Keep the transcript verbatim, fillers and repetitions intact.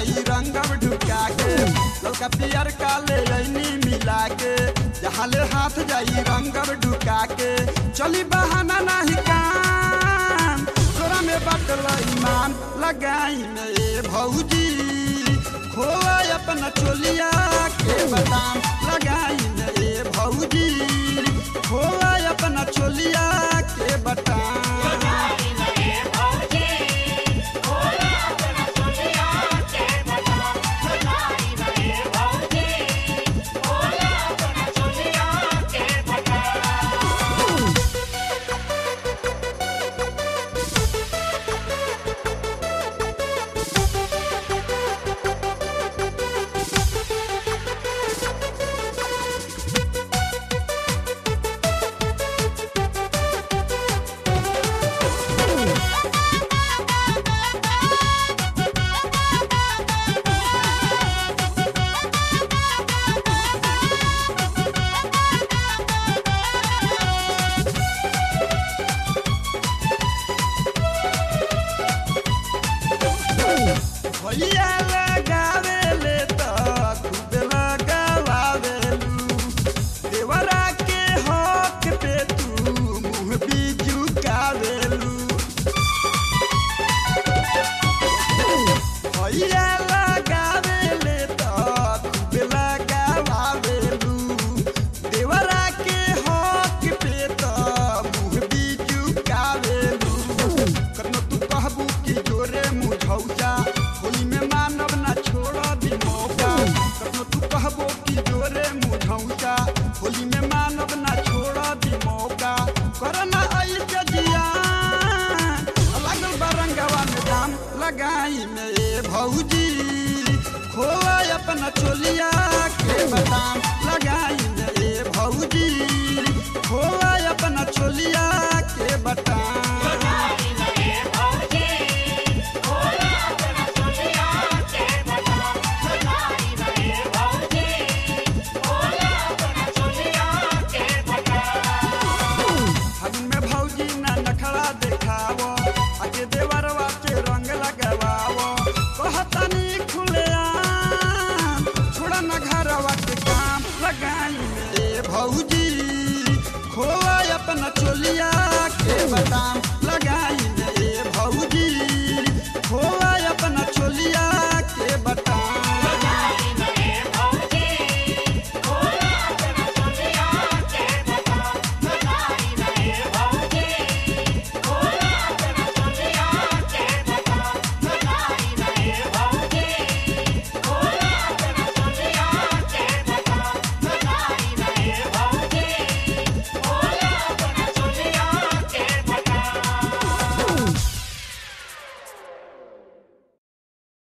जाई रंग ढुका के ललका पियर काले ऐनी मिला के जहाँ ले हाथ जाई रंग ढुका के चली बहाना नहीं काम तोरा में बाटल ईमान लगाई में भौजी खोआ अपना चोलिया के बदाम लगाई में भौजी खोआ अपना चोलिया के बदाम भैया लगावेले तो खूब लगावेलू देवरा के हक पे तू मुँह भी झुकावेलू भैया लगावेले तो खूब लगावेलू देवरा के हक पे तो मुँह भी झुकावेलू कतनो तू कहबू कि जोरे मुझौजा होली में मानव ना छोड़ा भी मौका कतनो तू कहबो कि जोरे मुझौसा होली में मानव ना छोड़ा भी मौका करना आई जजिया लागल बरंगवा में दाम लगाई में भौजी खोआ अपना चोलिया के बदाम लगाई में भौजी खोआ अपना चोलिया के बदाम भौजी खोआ अपना